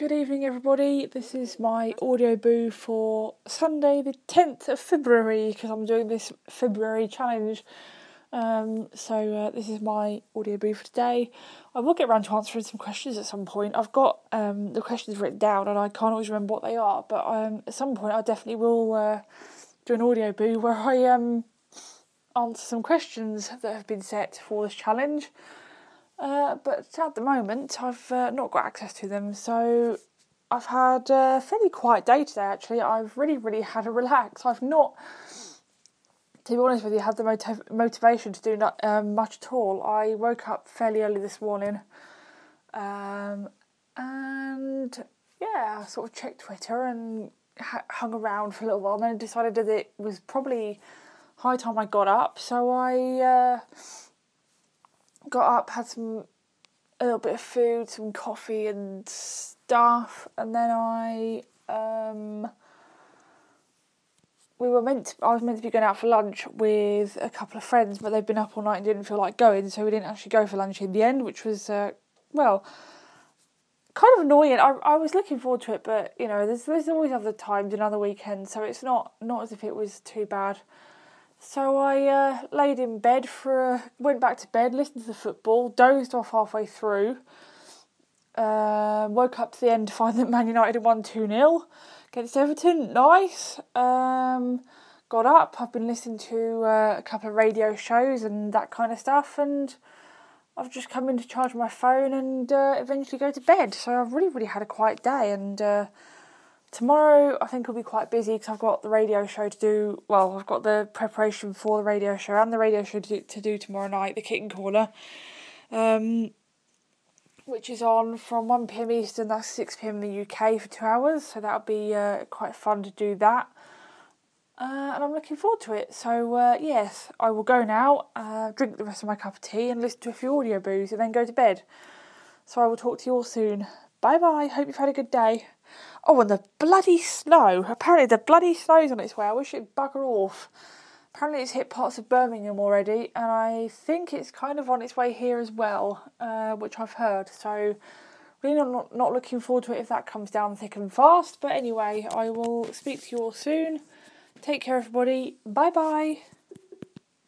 Good evening, everybody. This is my audio boo for Sunday, the 10th of February, because I'm doing this February challenge. This is my audio boo for today. I will get around to answering some questions at some point. I've got the questions written down, and I can't always remember what they are. But at some point, I definitely will do an audio boo where I answer some questions that have been set for this challenge. But at the moment, I've not got access to them, so I've had a fairly quiet day today, actually. I've really had a relax. I've not, to be honest with you, had the motivation to do much at all. I woke up fairly early this morning, and I sort of checked Twitter and hung around for a little while, and then decided that it was probably high time I got up, so I got up, had a little bit of food, some coffee and stuff, and then I was meant to be going out for lunch with a couple of friends, but they'd been up all night and didn't feel like going, so we didn't actually go for lunch in the end, which was kind of annoying. I was looking forward to it, but there's always other times and other weekends, so it's not as if it was too bad. So I laid in bed went back to bed, listened to the football, dozed off halfway through, woke up to the end to find that Man United had won 2-0 against Everton. Nice. Got up, I've been listening to a couple of radio shows and that kind of stuff, and I've just come in to charge my phone and eventually go to bed. So I've really had a quiet day, and tomorrow I think will be quite busy because I've got the radio show to do. Well, I've got the preparation for the radio show and the radio show to do tomorrow night, the Kitten Corner, which is on from 1pm Eastern, that's 6pm in the UK, for 2 hours. So that'll be quite fun to do that. And I'm looking forward to it. So yes, I will go now, drink the rest of my cup of tea and listen to a few audio boos and then go to bed. So I will talk to you all soon. Bye bye, hope you've had a good day. Oh, and the bloody snow. Apparently the bloody snow's on its way. I wish it'd bugger off. Apparently it's hit parts of Birmingham already, and I think it's kind of on its way here as well, which I've heard. So really not looking forward to it if that comes down thick and fast. But anyway, I will speak to you all soon. Take care, everybody. Bye bye.